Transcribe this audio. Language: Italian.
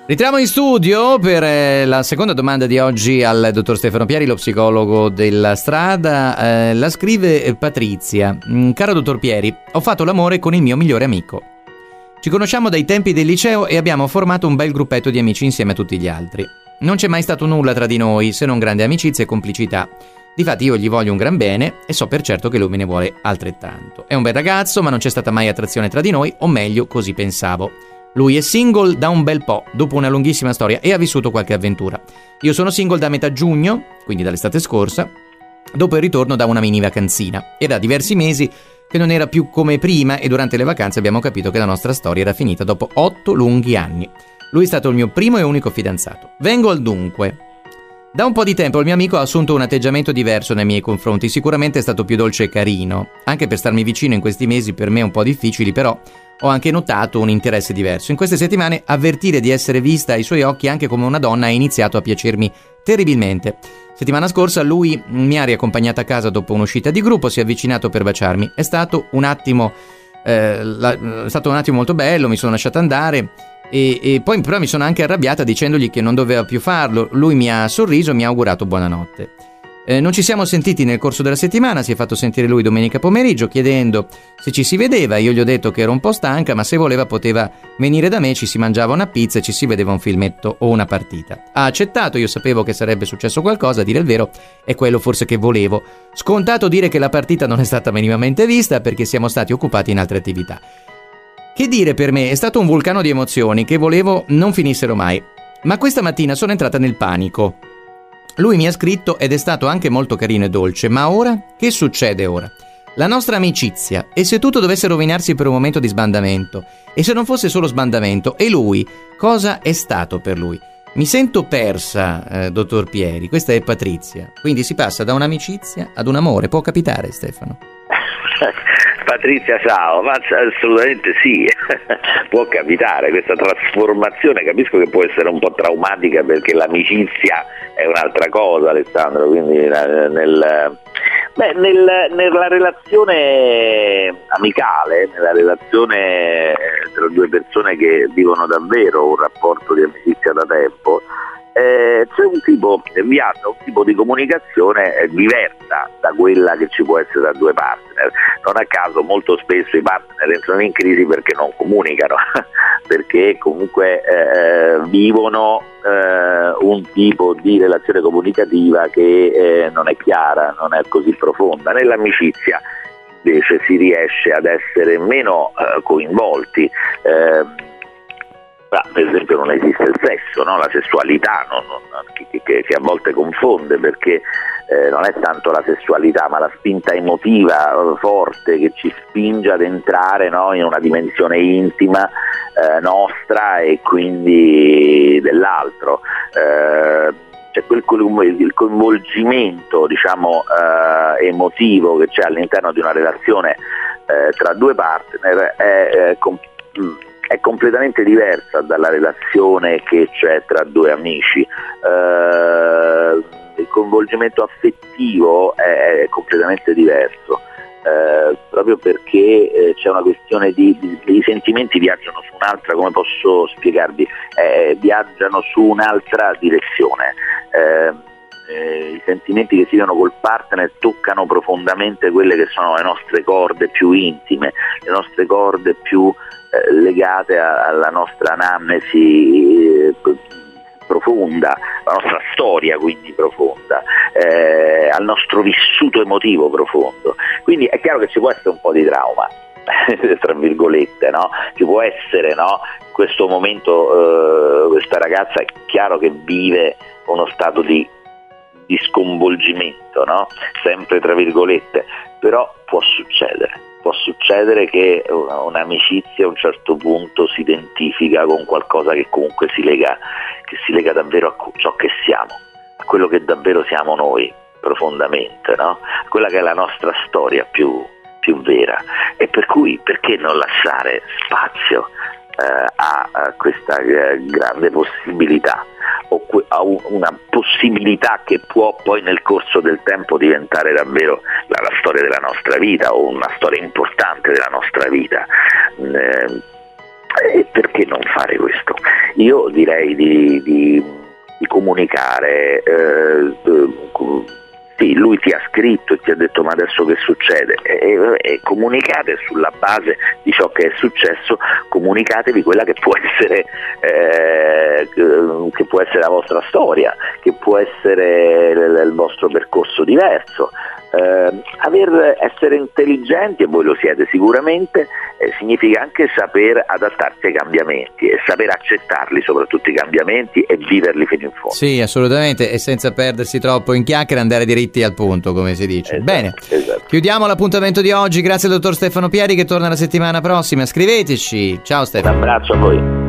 Ritroviamo in studio per la seconda domanda di oggi al dottor Stefano Pieri, lo psicologo della strada. La scrive Patrizia. Caro dottor Pieri, ho fatto l'amore con il mio migliore amico. Ci conosciamo dai tempi del liceo e abbiamo formato un bel gruppetto di amici insieme a tutti gli altri. Non c'è mai stato nulla tra di noi, se non grande amicizia e complicità. Difatti io gli voglio un gran bene e so per certo che lui me ne vuole altrettanto. È un bel ragazzo, ma non c'è stata mai attrazione tra di noi, o meglio, così pensavo. Lui è single da un bel po', dopo una lunghissima storia, e ha vissuto qualche avventura. Io sono single da metà giugno, quindi dall'estate scorsa, dopo il ritorno da una mini vacanzina. Era diversi mesi che non era più come prima e durante le vacanze abbiamo capito che la nostra storia era finita dopo 8 lunghi anni. Lui è stato il mio primo e unico fidanzato. Vengo al dunque. Da un po' di tempo il mio amico ha assunto un atteggiamento diverso nei miei confronti, sicuramente è stato più dolce e carino. Anche per starmi vicino in questi mesi per me un po' difficili, però ho anche notato un interesse diverso. In queste settimane avvertire di essere vista ai suoi occhi anche come una donna ha iniziato a piacermi terribilmente. Settimana scorsa lui mi ha riaccompagnata a casa dopo un'uscita di gruppo, si è avvicinato per baciarmi. È stato un attimo molto bello, mi sono lasciata andare e poi però mi sono anche arrabbiata dicendogli che non doveva più farlo. Lui mi ha sorriso e mi ha augurato buonanotte. Non ci siamo sentiti nel corso della settimana, si è fatto sentire lui domenica pomeriggio chiedendo se ci si vedeva. Io gli ho detto che ero un po' stanca, ma se voleva poteva venire da me, ci si mangiava una pizza e ci si vedeva un filmetto o una partita. Ha accettato, io sapevo che sarebbe successo qualcosa, a dire il vero è quello forse che volevo. Scontato dire che la partita non è stata minimamente vista perché siamo stati occupati in altre attività. Che dire, per me è stato un vulcano di emozioni che volevo non finissero mai. Ma questa mattina sono entrata nel panico. Lui mi ha scritto ed è stato anche molto carino e dolce, ma ora? Che succede ora? La nostra amicizia, e se tutto dovesse rovinarsi per un momento di sbandamento? E se non fosse solo sbandamento? E lui? Cosa è stato per lui? Mi sento persa, dottor Pieri, questa è Patrizia. Quindi si passa da un'amicizia ad un amore, può capitare, Stefano? Patrizia, ciao, ma assolutamente sì, può capitare questa trasformazione. Capisco che può essere un po' traumatica perché l'amicizia è un'altra cosa, Alessandro, quindi nella relazione amicale, nella relazione tra due persone che vivono davvero un rapporto di amicizia da tempo, c'è un tipo di comunicazione diversa da quella che ci può essere da due partner. Non a caso molto spesso i partner entrano in crisi perché non comunicano, perché comunque vivono un tipo di relazione comunicativa che non è chiara, non è così profonda. Nell'amicizia invece si riesce ad essere meno coinvolti. Per esempio non esiste il sesso, no? La sessualità che a volte confonde, perché non è tanto la sessualità ma la spinta emotiva forte che ci spinge ad entrare, no, in una dimensione intima nostra e quindi dell'altro. C'è il coinvolgimento, diciamo, emotivo che c'è all'interno di una relazione tra due partner è completamente diversa dalla relazione che c'è tra due amici. Il coinvolgimento affettivo è completamente diverso, proprio perché c'è una questione i sentimenti viaggiano su un'altra, come posso spiegarvi, viaggiano su un'altra direzione. I sentimenti che si vivono col partner toccano profondamente quelle che sono le nostre corde più intime, le nostre corde più legate alla nostra anamnesi profonda, la nostra storia quindi profonda, al nostro vissuto emotivo profondo. Quindi è chiaro che ci può essere un po' di trauma, tra virgolette, no? Ci può essere, no? In questo momento questa ragazza è chiaro che vive uno stato di sconvolgimento, no? Sempre tra virgolette, però può succedere che un'amicizia a un certo punto si identifica con qualcosa che comunque si lega davvero a ciò che siamo, a quello che davvero siamo noi profondamente, no? A quella che è la nostra storia più vera, e per cui perché non lasciare spazio a questa grande possibilità, o a una possibilità che può poi nel corso del tempo diventare davvero la storia della nostra vita, o una storia importante della nostra vita. E perché non fare questo? Io direi di comunicare. Sì, lui ti ha scritto e ti ha detto ma adesso che succede? E comunicate sulla base di ciò che è successo, comunicatevi quella che può essere la vostra storia, che può essere il vostro percorso diverso. Essere intelligenti, e voi lo siete sicuramente, significa anche saper adattarsi ai cambiamenti e saper accettarli, soprattutto i cambiamenti, e viverli fino in fondo. Sì, assolutamente, e senza perdersi troppo in chiacchiere, andare diritti al punto, come si dice. Esatto, bene, esatto. Chiudiamo l'appuntamento di oggi. Grazie al dottor Stefano Pieri, che torna la settimana prossima. Scriveteci. Ciao Stefano. Un abbraccio a voi.